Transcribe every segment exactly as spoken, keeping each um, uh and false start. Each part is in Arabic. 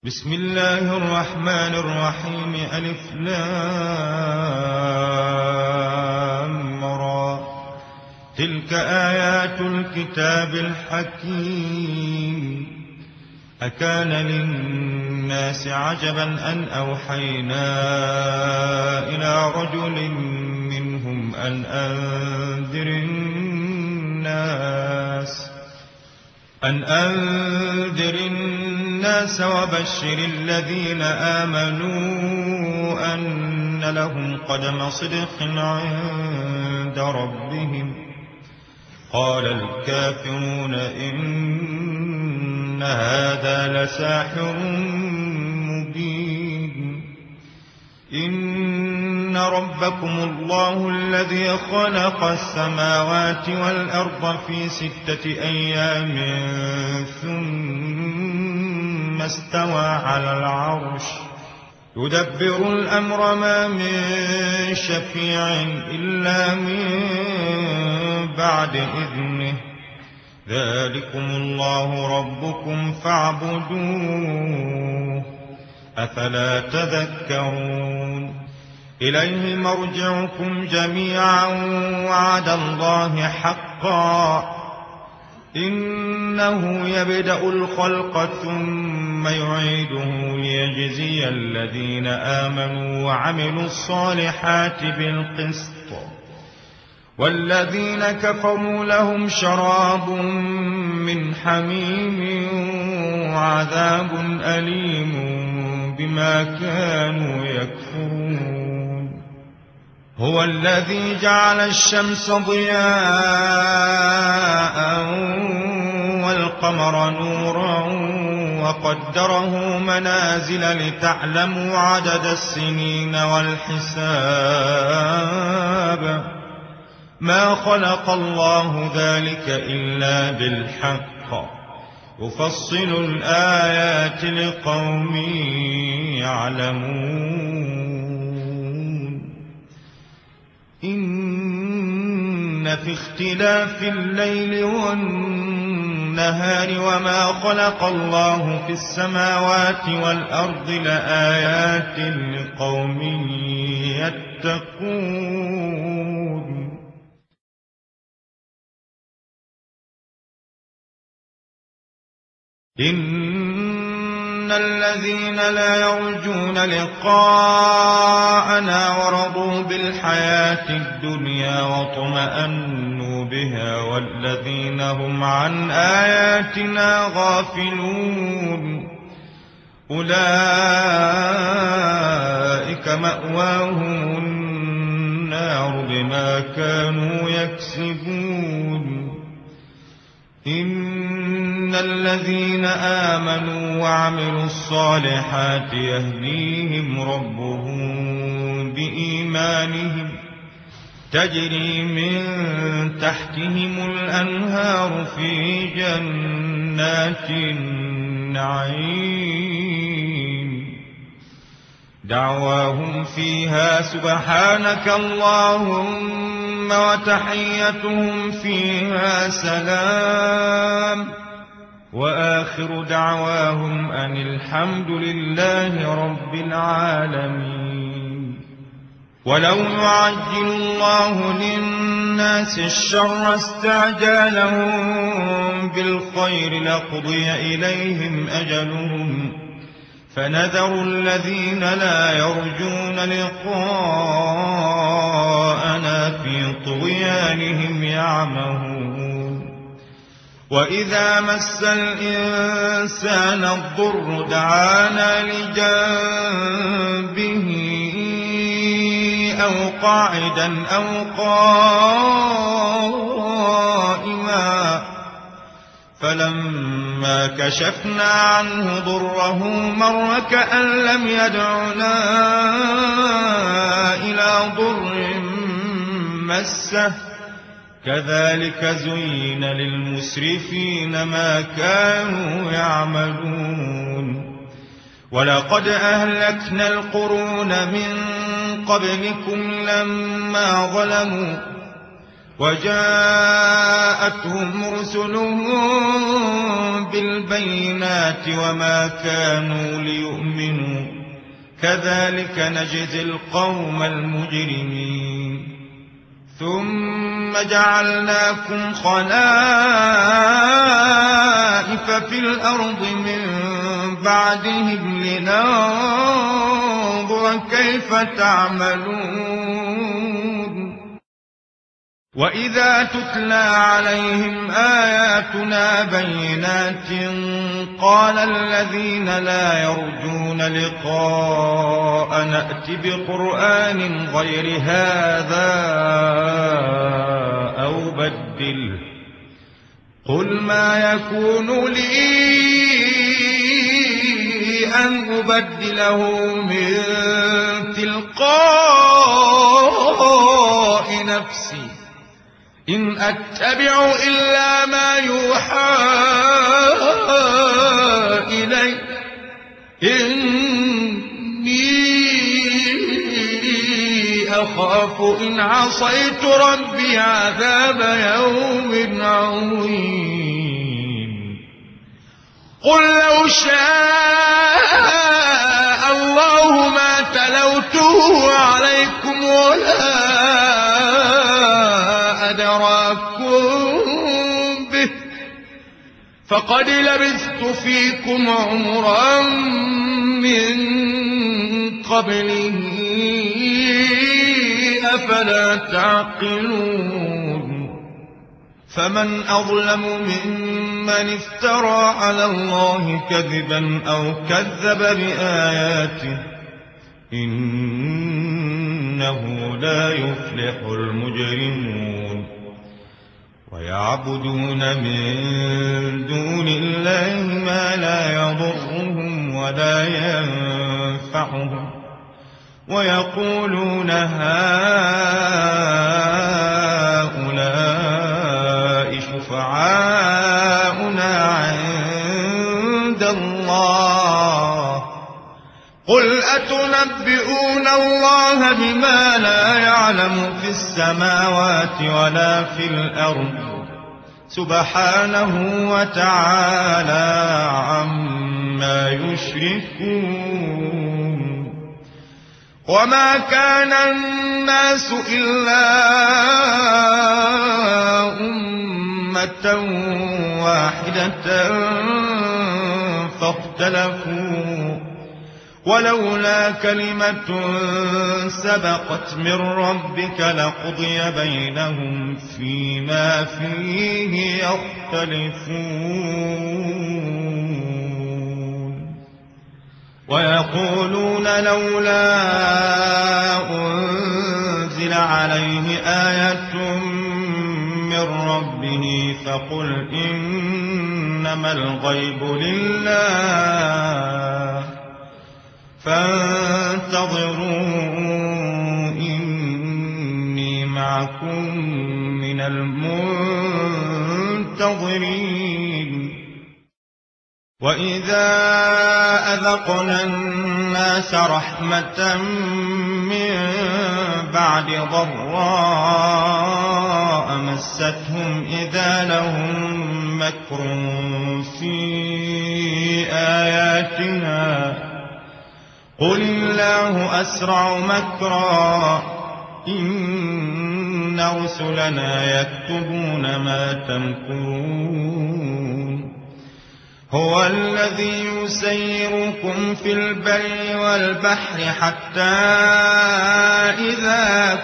بسم الله الرحمن الرحيم. ألف لام را. تلك آيات الكتاب الحكيم. أكان للناس عجبا أن أوحينا إلى رجل منهم أن أنذر الناس أن أنذر الناس وبشر الذين آمنوا أن لهم قدم صدق عند ربهم. قال الكافرون إن هذا لساحر مبين. إن ربكم الله الذي خلق السماوات والأرض في ستة أيام ثم استوى على العرش يدبر الأمر ما من شفيع إلا من بعد إذنه. ذلكم الله ربكم فاعبدوه أفلا تذكرون. إليه مرجعكم جميعا وعد الله حقا. إنه يبدأ الخلق ثم يعيده ليجزي الذين آمنوا وعملوا الصالحات بالقسط والذين كفروا لهم شراب من حميم وعذاب أليم بما كانوا يكفرون. هو الذي جعل الشمس ضياء والقمر نورا وقدره منازل لتعلموا عدد السنين والحساب. ما خلق الله ذلك إلا بالحق يفصل الآيات لقوم يعلمون. إن في اختلاف الليل والنهار وما خلق الله في السماوات والأرض لآيات لقوم يتقون. إن الذين لا يرجون لقاءنا ورضوا بالحياة الدنيا واطمأنوا بها والذين هم عن آياتنا غافلون أولئك مأواهم النار بما كانوا يكسبون. إن الذين آمنوا وعملوا الصالحات يهديهم ربهم بإيمانهم تجري من تحتهم الأنهار في جنات النعيم. دعواهم فيها سبحانك اللهم وتحيتهم فيها سلام وآخر دعواهم أن الحمد لله رب العالمين. ولو يعجل الله للناس الشر استعجالهم بالخير لقضي إليهم أجلهم فنذر الذين لا يرجون لقاءنا في طغيانهم يعمهون. وإذا مس الإنسان الضر دعانا لجنبه أو قاعدا أو قائما فلما كشفنا عنه ضره مر كأن لم يدعنا إلى ضر مسه. كذلك زين للمسرفين ما كانوا يعملون. ولقد أهلكنا القرون من قبلكم لما ظلموا وجاءتهم رسلهم بالبينات وما كانوا ليؤمنوا كذلك نجزي القوم المجرمين ثم جعلناكم خلائف في الأرض من بعدهم لننظر كيف تعملون وإذا تتلى عليهم آياتنا بينات قال الذين لا يرجون لقاء نأت بقرآن غير هذا أو بدله قل ما يكون لي أن أبدله من تلقاء نفسي إن أتبع إلا ما يوحى إلي إني أخاف إن عصيت ربي عذاب يوم عظيم قل لو شاء الله ما تلوته عليكم ولا أدراكم به فقد لبثت فيكم عمرا من قبله أفلا تعقلون فمن أظلم ممن افترى على الله كذبا أو كذب بآياته إنه لا يفلح المجرمون ويعبدون من دون الله ما لا يضرهم ولا ينفعهم ويقولون هؤلاء شفعاؤنا عند الله قل أتنبئون الله بما لا يعلم في السماوات ولا في الأرض سبحانه وتعالى عما يشركون وما كان الناس إلا أمة واحدة فاختلفوا ولولا كلمة سبقت من ربك لقضي بينهم فيما فيه يختلفون ويقولون لولا أنزل عليه آية من ربه فقل إنما الغيب لله فانتظروا إني معكم من المنتظرين وإذا أذقنا الناس رحمة من بعد ضراء مستهم إذا لهم مكر في آياتنا قل الله أسرع مكرا إن رسلنا يكتبون ما تمكرون هو الذي يسيركم في البر والبحر حتى إذا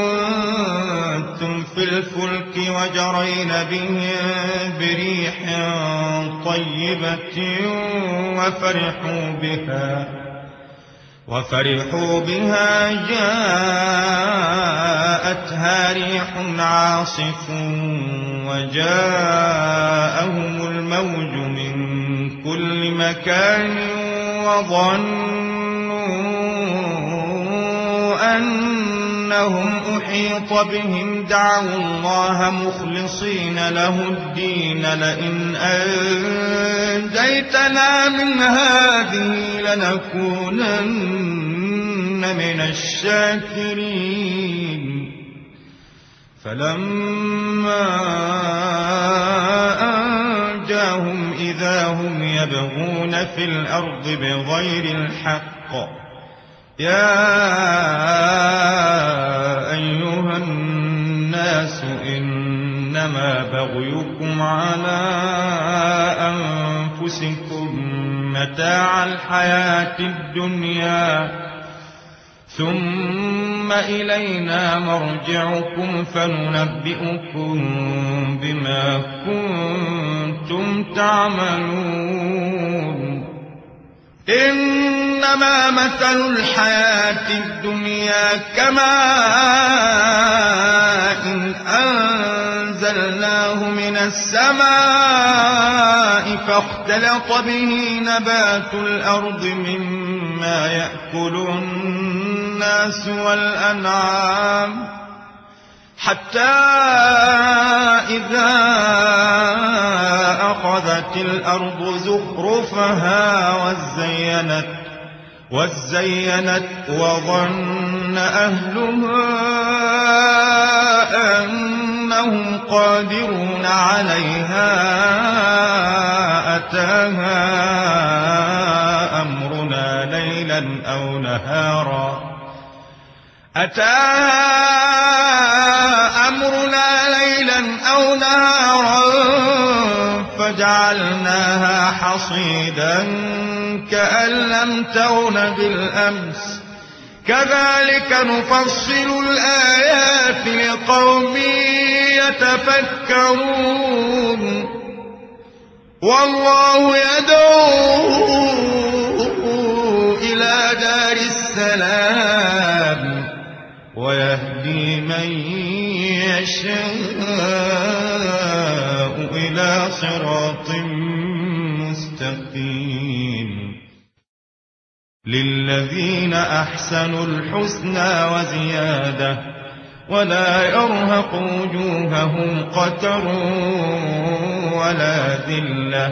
كنتم في الفلك وجرين بهم بريح طيبة وفرحوا بها وفرحوا بها جاءتها ريح عاصف وجاءهم الموج من كل مكان وظنوا أنهم أحيط بهم دعوا الله مخلصين له الدين لئن أنجيتنا من هذه لنكونن من الشاكرين فلما أنجاهم إذا هم يبغون في الأرض بغير الحق يا أيها الناس إنما بغيكم على أنفسكم متاع الحياة الدنيا ثم إلينا مرجعكم فننبئكم بما كنتم تعملون. إنما مثل الحياة الدنيا كماء إن أنزلناه من السماء فاختلط به نبات الأرض مما يأكل الناس والأنعام حتى إذا أخذت الأرض زخرفها وزينت وزينت وظن أهلها أنهم قادرون عليها أتاها أمرنا ليلا أو نهارا أتاها أمرنا ليلا أو نهارا فجعلناها حصيدا كأن لم تغن بالأمس كذلك نفصل الآيات لقوم يتفكرون. والله يدعو إلى دار السلام ويهدي من يشاء إلى صراط مستقيم. للذين أحسنوا الحسنى وزيادة ولا يرهق وجوههم قتر ولا ذلة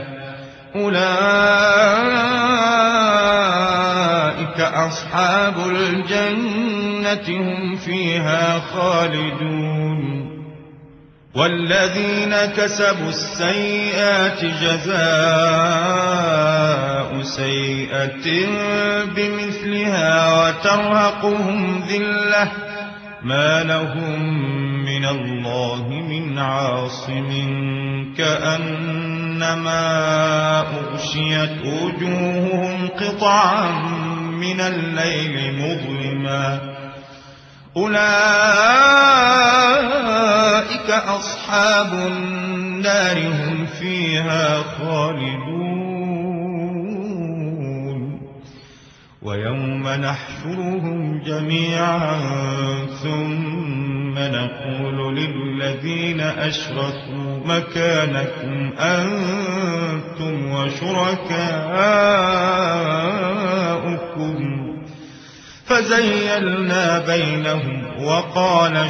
أولئك أصحاب الجنة هم فيها خالدون. والذين كسبوا السيئات جزاء سيئة بمثلها وترهقهم ذلة ما لهم من الله من عاصم كأنما أغشيت وجوههم قطعا من الليل مظلما أولئك أصحاب النار هم فيها خالدون. ويوم نحشرهم جميعا ثم نقول للذين أشركوا مكانكم أنتم وشركاؤكم فزيلنا بينهم وقال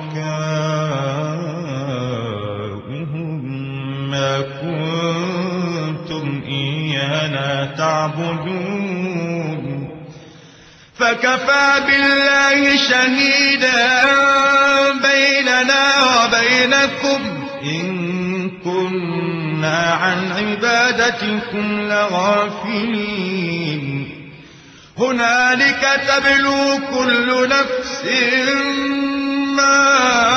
شركاؤهم ما كنتم إيانا تعبدون فكفى بالله شهيدا بيننا وبينكم إن كنا عن عبادتكم لغافلين. هنالك تبلو كل نفس ما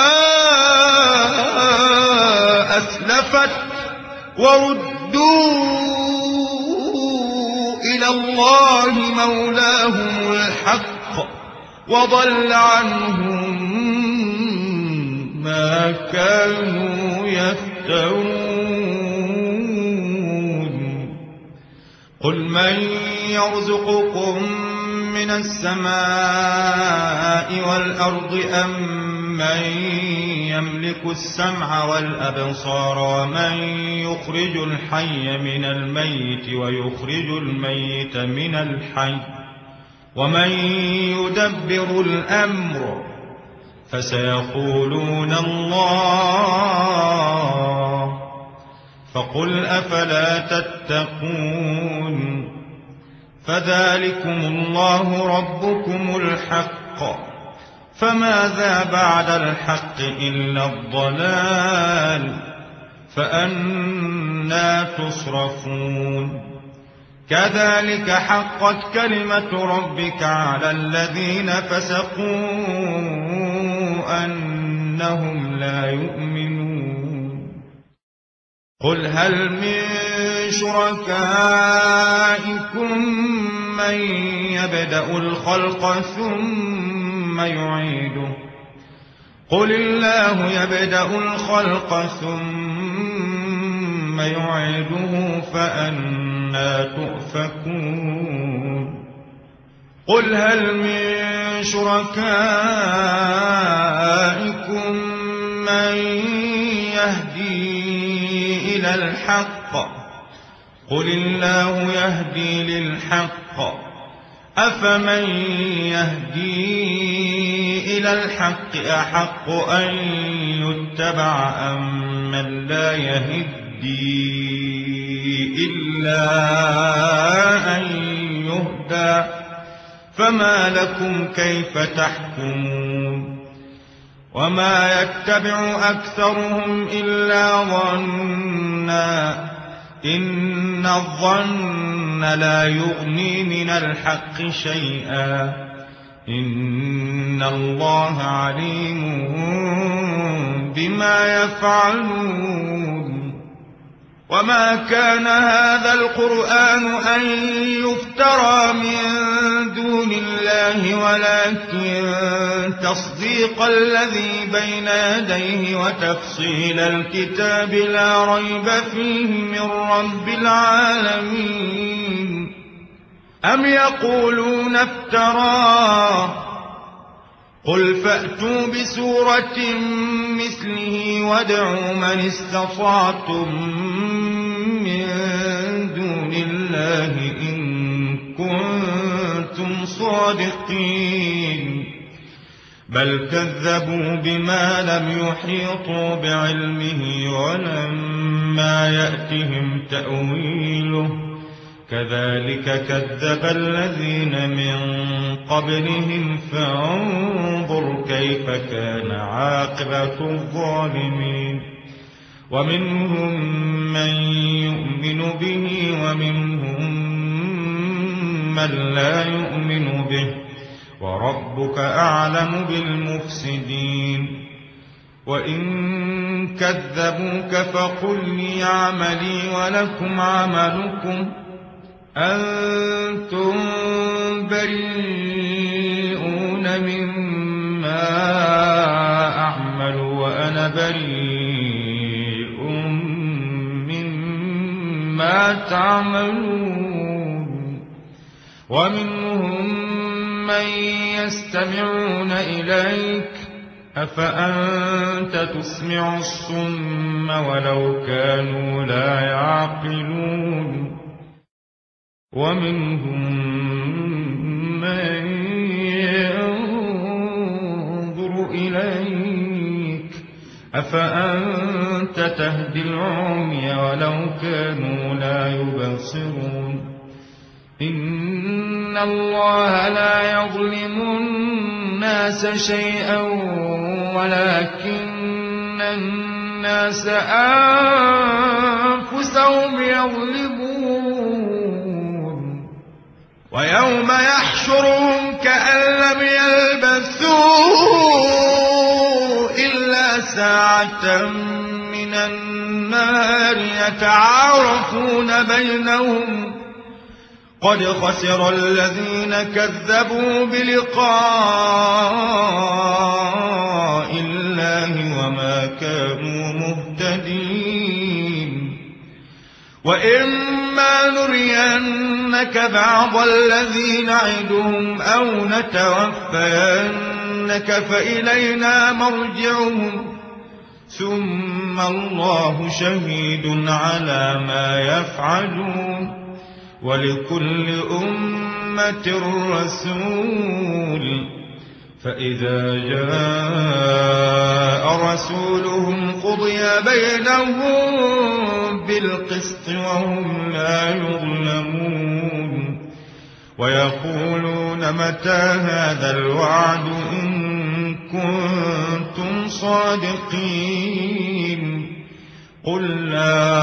أسلفت وردوا إلى الله مولاهم الحق وضل عنهم ما كانوا يفترون. قل من يرزقكم من السماء والأرض أم من يملك السمع والأبصار ومن يخرج الحي من الميت ويخرج الميت من الحي ومن يدبر الأمر فسيقولون الله فقل أفلا تتقون. فذلكم الله ربكم الحق فماذا بعد الحق إلا الضلال فأنى تصرفون كذلك حقت كلمة ربك على الذين فسقوا أنهم لا يؤمنون قل هل من شركائكم من يبدأ الخلق ثم يعيده قل الله يبدأ الخلق ثم يعيده فأنى تؤفكون قل هل من شركائكم من يهدي إلى الحق قل الله يهدي للحق أفمن يهدي إلى الحق أحق أن يتبع أم من لا يهدي إلا أن يهدى فما لكم كيف تحكمون وما يتبع أكثرهم إلا ظنا إن الظن لا يغني من الحق شيئا إن الله عليم بما يفعلون وما كان هذا القرآن أن يفترى من دون الله ولكن تصديق الذي بين يديه وتفصيل الكتاب لا ريب فيه من رب العالمين أم يقولون افتراه قل فأتوا بسورة مثله وادعوا من استطعتم من دون الله إن كنتم صادقين بل كذبوا بما لم يحيطوا بعلمه ولما يأتهم تأويله كذلك كذب الذين من قبلهم فانظر كيف كان عاقبة الظالمين ومنهم من يؤمن به ومنهم من لا يؤمن به وربك أعلم بالمفسدين وإن كذبوك فقل لي عملي ولكم عملكم أنتم بريئون مما أعمل وأنا بريء مما تعملون ومنهم من يستمعون إليك أفأنت تسمع الصم ولو كانوا لا يعقلون ومنهم من ينظر إليك أفأنت تهدي العمي ولو كانوا لا يبصرون إن الله لا يظلم الناس شيئا ولكن الناس أنفسهم يظلمون ويوم يحشرهم كأن لم يلبثوا إلا ساعة من النهار يتعارفون بينهم قد خسر الذين كذبوا بلقاء الله وما كانوا مهتدين وإما نرينك بعض الذي نعدهم أو نتوفينك فإلينا مرجعهم ثم الله شهيد على ما يفعلون ولكل أمة رسول فإذا جاء رسولهم قضي بينهم بالقسط وهم لا يظلمون ويقولون متى هذا الوعد إن كنتم صادقين قل لا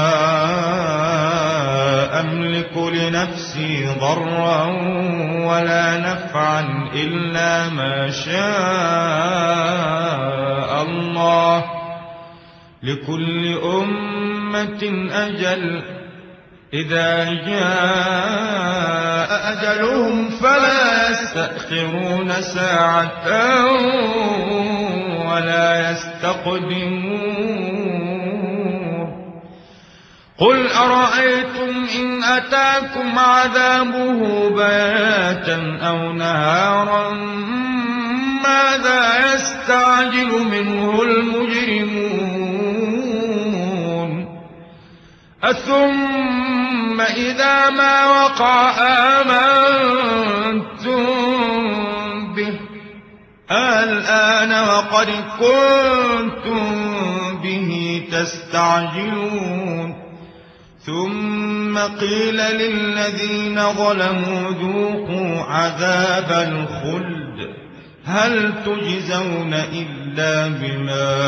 أملك لنفسي ضرا ولا نفعا إلا ما شاء الله لكل أمة أجل إذا جاء أجلهم فلا يستأخرون ساعة ولا يستقدمون قل أرأيتم إن أتاكم عذابه بياتا أو نهارا ماذا يستعجل منه المجرمون أثم إذا ما وقع آمنتم به الآن وقد كنتم به تستعجلون ثم قيل للذين ظلموا ذوقوا عذاب الخلد هل تجزون إلا بما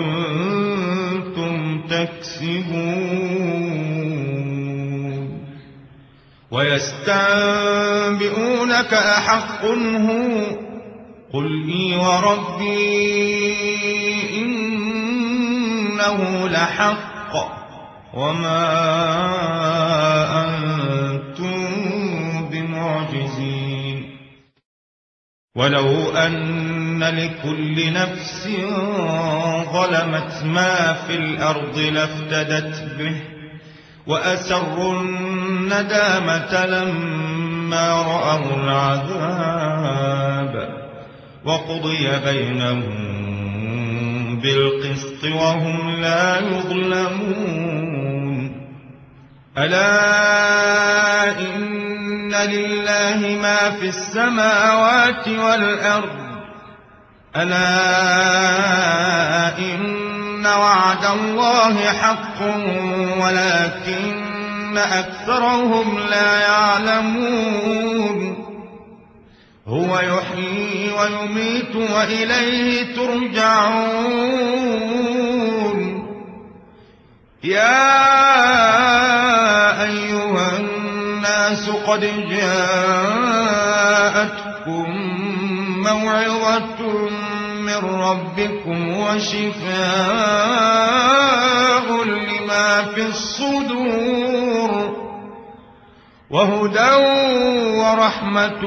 كنتم تكسبون ويستنبئونك أحق هو قل إي وربي إنه لحق وما أنتم بمعجزين ولو أن لكل نفس ظلمت ما في الأرض لافتدت به وأسروا الندامة لما رأوا العذاب وقضي بينهم بالقسط وهم لا يظلمون ألا إن لله ما في السماوات والأرض ألا إن وعد الله حق ولكن أكثرهم لا يعلمون هو يحيي ويميت وإليه ترجعون يا أيها الناس قد جاءتكم موعظة من ربكم وشفاء لما في الصدور وهدى ورحمة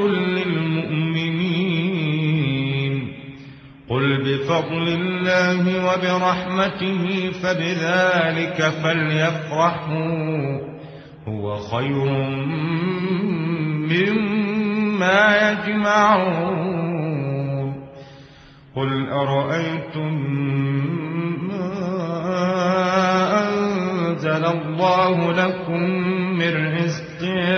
للمؤمنين قل بفضل الله وبرحمته فبذلك فليفرحوا هو خير مما يجمعون قل أرأيتم ما أنزل الله لكم من رزق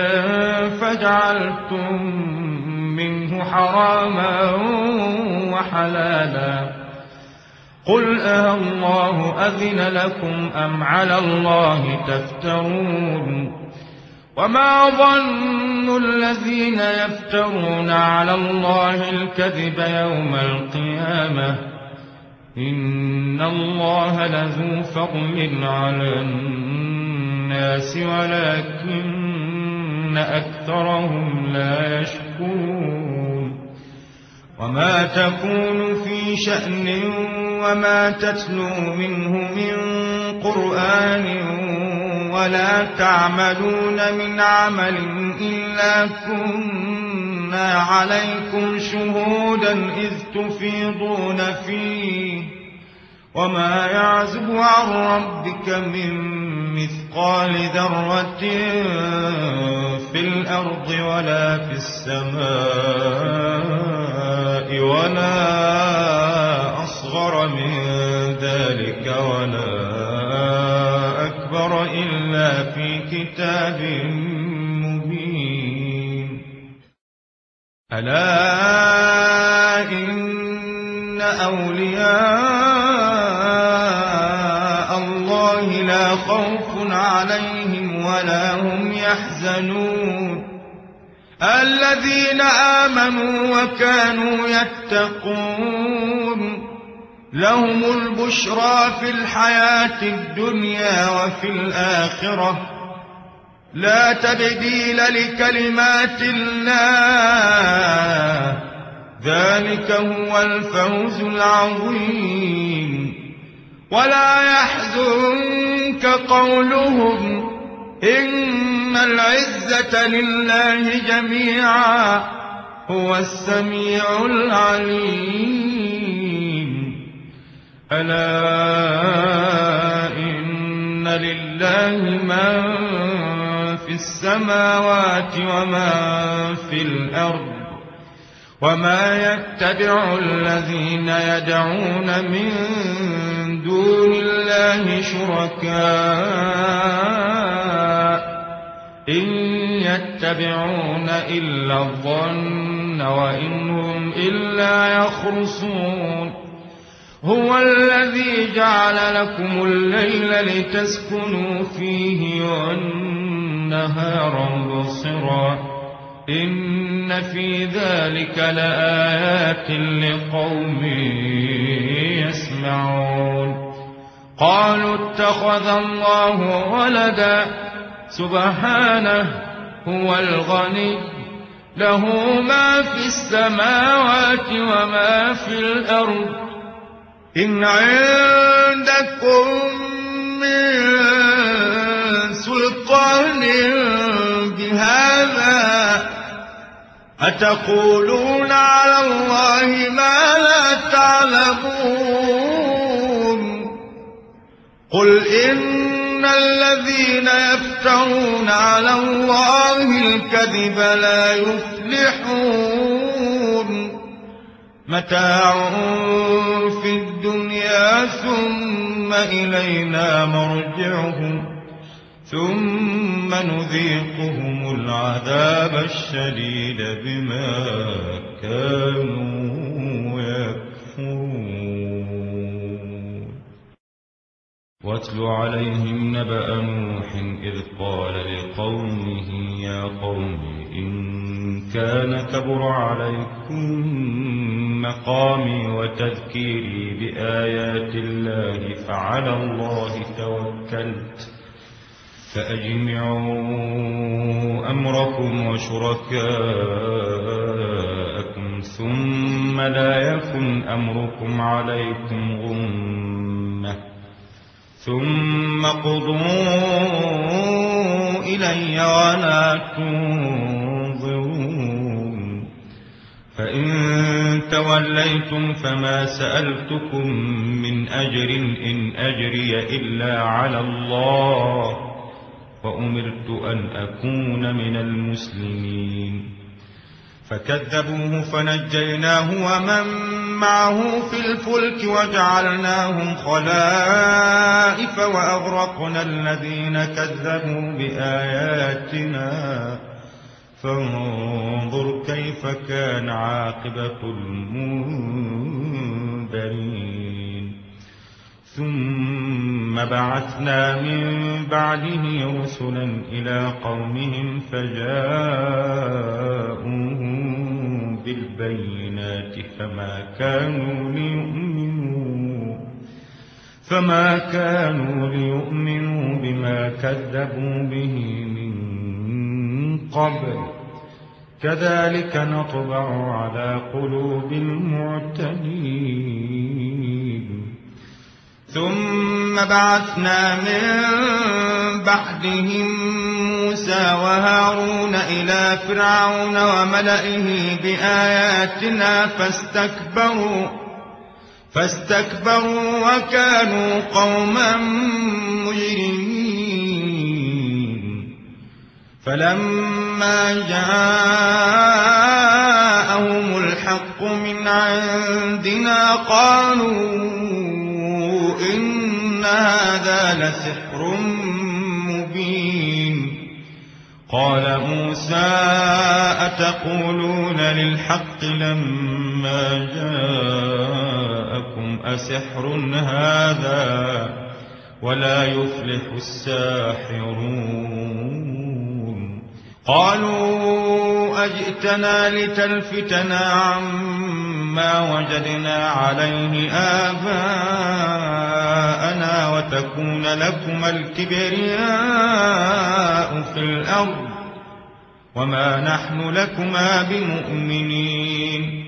فجعلتم منه حراما وحلالا قل أه الله أذن لكم أم على الله تفترون وما ظن الذين يفترون على الله الكذب يوم القيامة إن الله لذو فضل على الناس ولكن أكثرهم لا يشكرون وما تكون في شأن وما تتلو منه من قرآن ولا تعملون من عمل إلا كنا عليكم شهودا إذ تفيضون فيه وما يعزب عن ربك من مثقال ذرة في الأرض ولا في السماء ولا أصغر من ذلك ولا أكبر إلا في كتاب مبين ألا إن أولياء الله لا خوف عليهم ولا هم يحزنون الذين آمنوا وكانوا يتقون لهم البشرى في الحياة الدنيا وفي الآخرة لا تبديل لكلمات الله ذلك هو الفوز العظيم ولا يحزنك قولهم إن العزة لله جميعا هو السميع العليم ألا إن لله ما في السماوات وما في الأرض وما يتبع الذين يدعون من دون الله شركاء إن يتبعون إلا الظن وإن هم إلا يخرصون هو الذي جعل لكم الليل لتسكنوا فيه والنهار مبصرا إن في ذلك لآيات لقوم يسمعون قالوا اتخذ الله ولدا سبحانه هو الغني له ما في السماوات وما في الأرض إن عندكم من سلطان بهذا أتقولون على الله ما لا تعلمون قل إن الذين يفترون على الله الكذب لا يفلحون متاع في الدنيا ثم إلينا مرجعهم ثم نذيقهم العذاب الشديد بما كانوا يكفرون واتل عليهم نبأ نوح إذ قال لقومه يا قوم إن كان كبر عليكم مقامي وتذكيري بآيات الله فعلى الله توكلت فأجمعوا أمركم وشركاءكم ثم لا يكن أمركم عليكم غمة ثم قضوا إلي ولا تنظرون فإن توليتم فما سألتكم من أجر إن أجري إلا على الله وأمرت أن أكون من المسلمين فكذبوه فنجيناه ومن معه في الفلك وجعلناهم خلائف وأغرقنا الذين كذبوا بآياتنا فانظر كيف كان عاقبة المنذرين ثم بعثنا من بعده رسلا إلى قومهم فجاءوهم بالبينات فما كانوا ليؤمنوا فما كانوا ليؤمنوا بما كذبوا به من قبل كذلك نطبع على قلوب المعتدين ثم بعثنا من بعدهم موسى وهارون إلى فرعون وملئه بآياتنا فاستكبروا فاستكبروا وكانوا قوما مجرمين فلما جاءهم الحق من عندنا قالوا إن هذا لسحر مبين قال موسى أتقولون للحق لما جاءكم أسحر هذا ولا يفلح الساحرون قالوا أجئتنا لتلفتنا عما وجدنا عليه آباءنا وتكون لكما الكبرياء في الأرض وما نحن لكما بمؤمنين.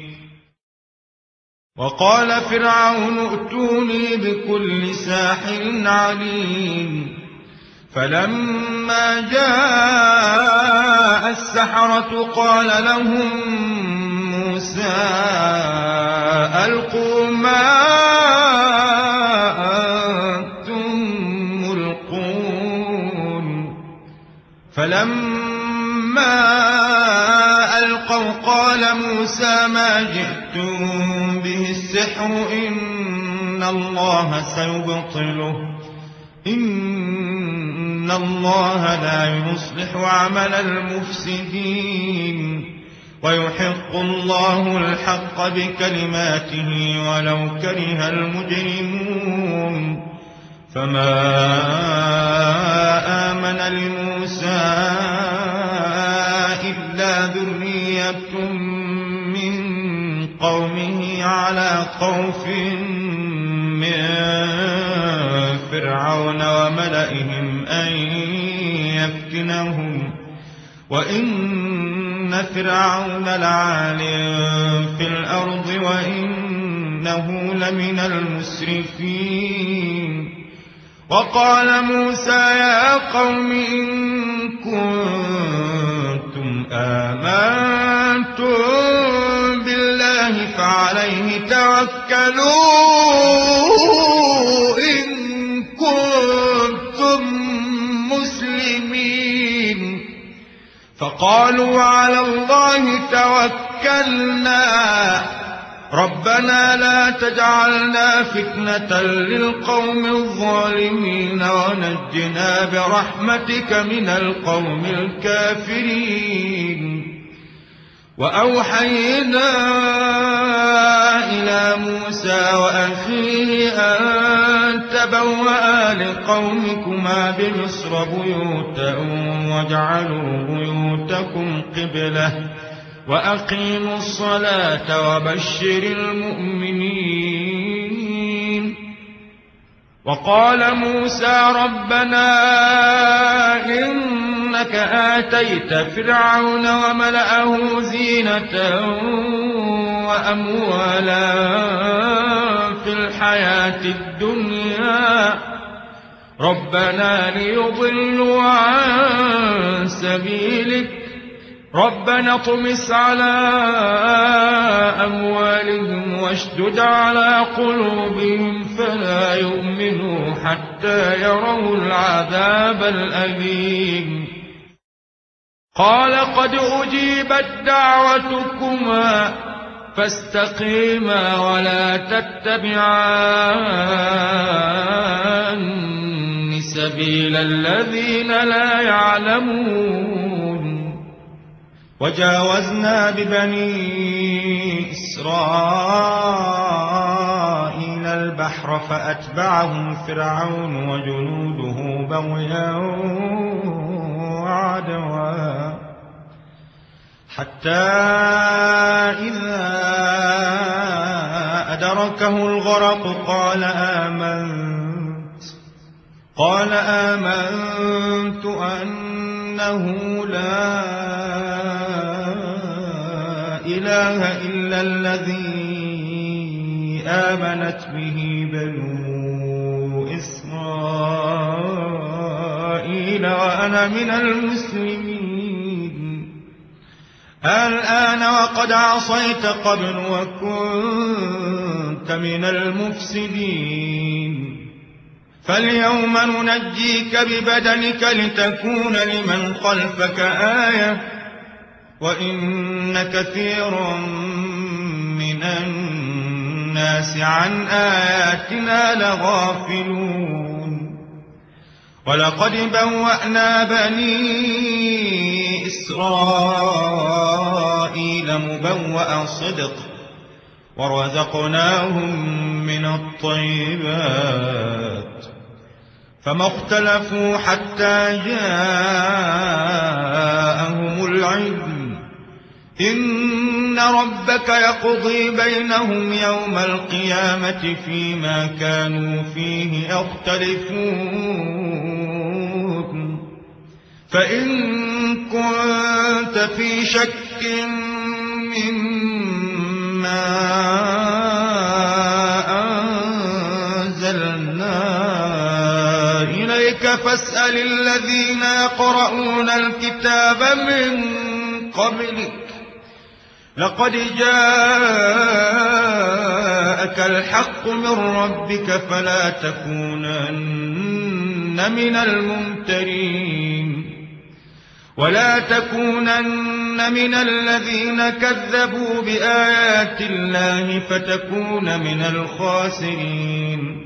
وقال فرعون ائتوني بكل ساحر عليم. فلما جاء السحرة قال لهم موسى ألقوا ما أنتم ملقون. فلما ألقوا قال موسى ما جئتم به السحر إن الله سيبطله إن الله لا يصلح عمل المفسدين ويحق الله الحق بكلماته ولو كره المجرمون. فما آمن لموسى إلا ذرية من قومه على خوف من فرعون وملئهم أن يفتنهم وإن فرعون لعال في الأرض وإنه لمن المسرفين. وقال موسى يا قوم إن كنتم آمنتم بالله فعليه توكلوا إن كنتم مسلمين. فقالوا على الله توكلنا ربنا لا تجعلنا فتنة للقوم الظالمين ونجنا برحمتك من القوم الكافرين. وأوحينا إلى موسى وأخيه أن تبوأ لقومكما بمصر بيوتا واجعلوا بيوتكم قبلة وأقيموا الصلاة وبشر المؤمنين. وقال موسى ربنا إنك آتيت فرعون وملأه زينة وأموالا في الحياة الدنيا ربنا ليضلوا عن سبيلك ربنا اطمس على أموالهم واشدد على قلوبهم فلا يؤمنوا حتى يروا العذاب الأليم. قال قد أجيبت دعوتكما فاستقيما ولا تتبعان سبيل الذين لا يعلمون. وجاوزنا ببني إسرائيل البحر فأتبعهم فرعون وجنوده بغيا وعدوا حتى إذا أدركه الغرق قال آمنت قال آمنت أنه لا إله إلا الذي آمنت به بنو إسرائيل وأنا من المسلمين. الآن وقد عصيت قبل وكنت من المفسدين فاليوم ننجيك ببدنك لتكون لمن خلفك آية وإن كثيرا من الناس عن آياتنا لغافلون. ولقد بوأنا بني إسرائيل مبوأ صدق ورزقناهم من الطيبات فما اختلفوا حتى جاءهم العلم إن ربك يقضي بينهم يوم القيامة فيما كانوا فيه يختلفون فإن كنت في شك مما أنزلنا إليك فاسأل الذين يقرؤون الكتاب من قبلك لقد جاءك الحق من ربك فلا تكونن من الممترين ولا تكونن من الذين كذبوا بآيات الله فتكون من الخاسرين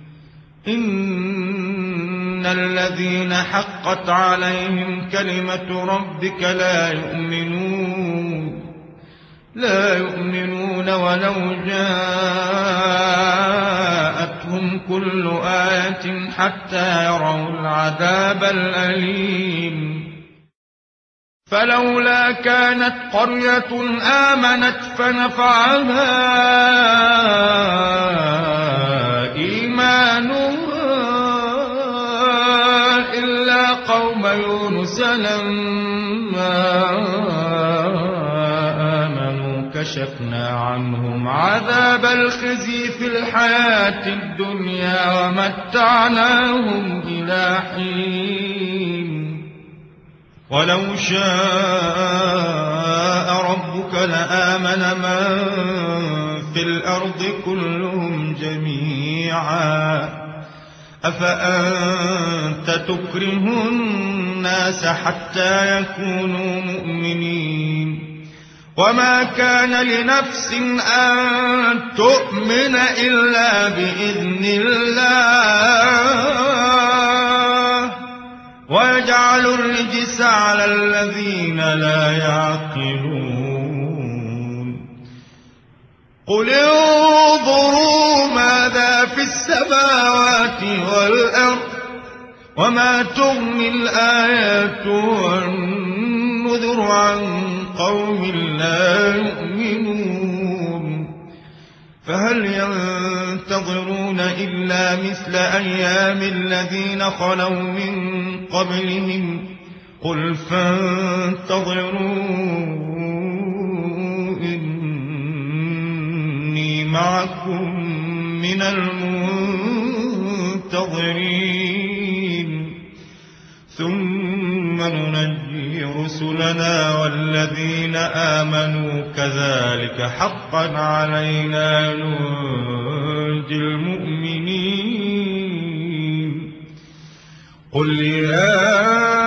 إن الذين حقت عليهم كلمة ربك لا يؤمنون لا يؤمنون ولو جاءتهم كل آية حتى يروا العذاب الأليم فلولا كانت قرية آمنت فنفعها إيمانها إلا قوم يونس لما كشفنا عنهم عذاب الخزي في الحياة الدنيا ومتعناهم إلى حين ولو شاء ربك لآمن من في الأرض كلهم جميعا أفأنت تكره الناس حتى يكونوا مؤمنين وما كان لنفس أن تؤمن إلا بإذن الله ويجعل الرجس على الذين لا يعقلون قل انظروا ماذا في السماوات والأرض وما تغني الآيات والنذر عن قوم لا يؤمنون فهل ينتظرون إلا مثل أيام الذين خلوا من قبلهم قل فانتظروا إني معكم من المنتظرين ثم ننجي رسلنا والذين آمنوا كذلك حقا علينا ننجي المؤمنين قل يا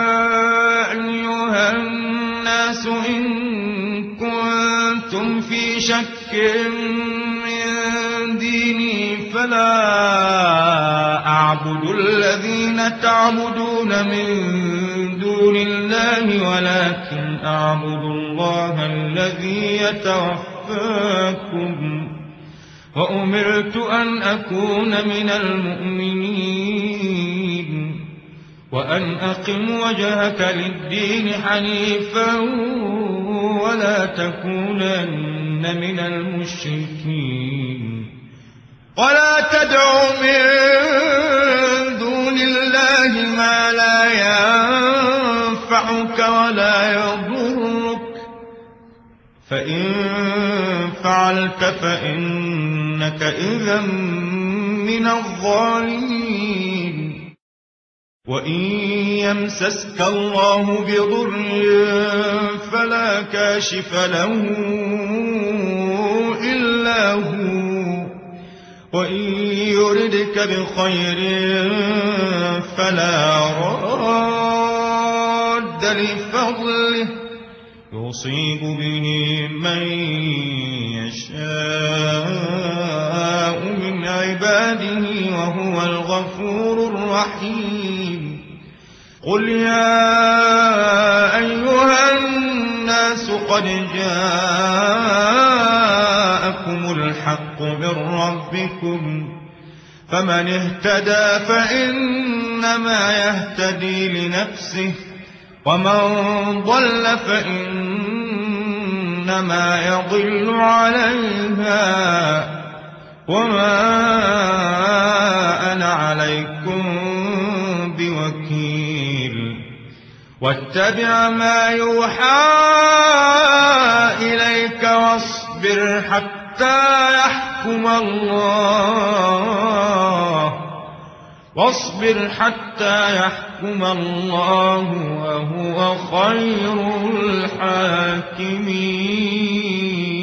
أيها الناس إن كنتم في شك من ديني فلا أعبد الذين تعبدون من دون الله ولكن أعبد الله الذي يتوفاكم وأمرت أن أكون من المؤمنين وأن أقم وجهك للدين حنيفا ولا تكونن من المشركين ولا تدع من دون الله ما لا ينفعك ولا يضرك فإن فعلت فإنك إذا من الظالمين وإن يمسسك الله بضر فلا كاشف له إلا هو وإن يردك بخير فلا راد لفضله يصيب به من يشاء من عباده وهو الغفور الرحيم قل يا أيها الناس قد جاءكم الحق من ربكم فمن اهتدى فإن فإنما يهتدي لنفسه ومن ضل فإنما يضل عليها وما أنا عليكم بوكيل واتبع ما يوحى إليك واصبر حتى يحكم الله واصبر حتى يحكم الله وهو خير الحاكمين.